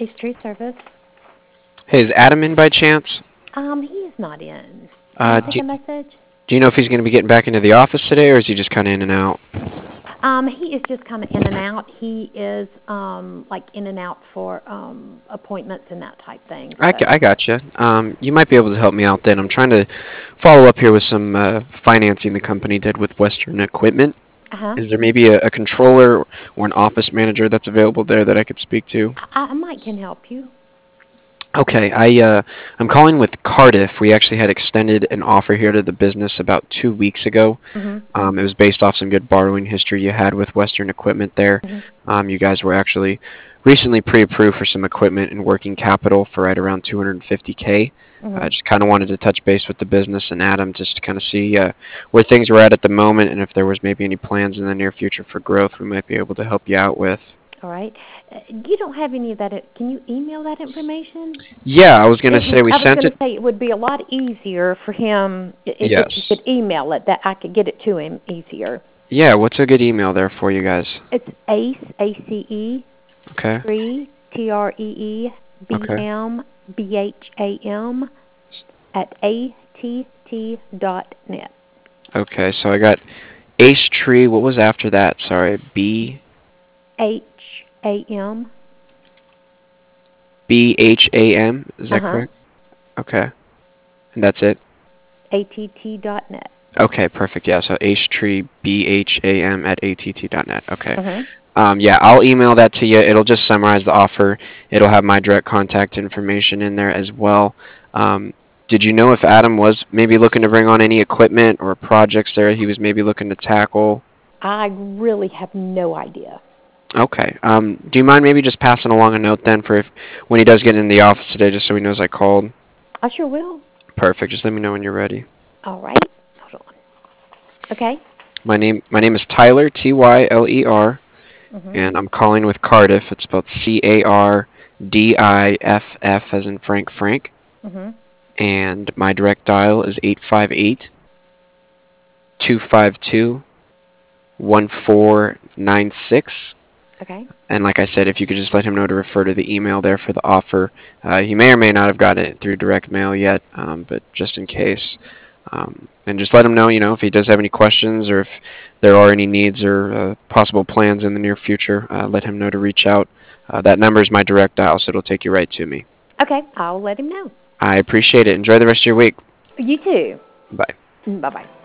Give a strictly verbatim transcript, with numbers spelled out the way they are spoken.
Ace Tree Service. Hey, is Adam in by chance? Um, he is not in. Can I Uh, take do, a message? do you know if he's going to be getting back into the office today, or is he just kind of in and out? Um, he is just kind of in and out. He is um like in and out for um appointments and that type thing. I, g- So, I gotcha. Um, you might be able to help me out then. I'm trying to follow up here with some uh, financing the company did with Western Equipment. uh-huh. Is there maybe a, a controller or an office manager that's available there that I could speak to? I, I might can help you. Okay, I uh, I'm calling with Cardiff. We actually had extended an offer here to the business about two weeks ago. Mhm. Um, it was based off some good borrowing history you had with Western Equipment there. Mhm. Um, you guys were actually recently pre-approved for some equipment and working capital for right around two hundred fifty k. I Mhm. just kind of wanted to touch base with the business and Adam just to kind of see uh, where things were at at the moment and if there was maybe any plans in the near future for growth we might be able to help you out with. All right. Uh, you don't have any of that. uh, Can you email that information? Yeah, I was gonna It would. say we I was sent going to it. say it would be a lot easier for him i- i- if you Yes. could email it. That I could get it to him easier. Yeah, what's a good email there for you guys? It's Ace A C E Okay. Tree T R E E B Okay. M B H A M at A T T dot net. Okay, so I got Ace Tree. What was after that? Sorry, B H A M. B H A M. Is Uh that huh. correct? Okay, and that's it. A T T dot net. Okay, perfect. Yeah, so Ace Tree B H A M at A T T dot net. Okay. Uh huh. Um, yeah, I'll email that to you. It'll just summarize the offer. It'll have my direct contact information in there as well. Um, did you know if Adam was maybe looking to bring on any equipment or projects there he was maybe looking to tackle? I really have no idea. Okay. Um, do you mind maybe just passing along a note then for if when he does get in the office today, just so he knows I called? I sure will. Perfect. Just let me know when you're ready. All right. Hold on. Okay. My name my name is Tyler T Y L E R, Mhm. and I'm calling with Cardiff. It's spelled C A R D I F F as in Frank Frank. Mhm. And my direct dial is eight five eight, two five two, one four nine six. Okay. And like I said, if you could just let him know to refer to the email there for the offer. Uh, he may or may not have gotten it through direct mail yet, um, but just in case. Um, and just let him know, you know, if he does have any questions or if there are any needs or uh, possible plans in the near future, uh, let him know to reach out. Uh, that number is my direct dial, so it'll take you right to me. Okay. I'll let him know. I appreciate it. Enjoy the rest of your week. You too. Bye. Bye bye.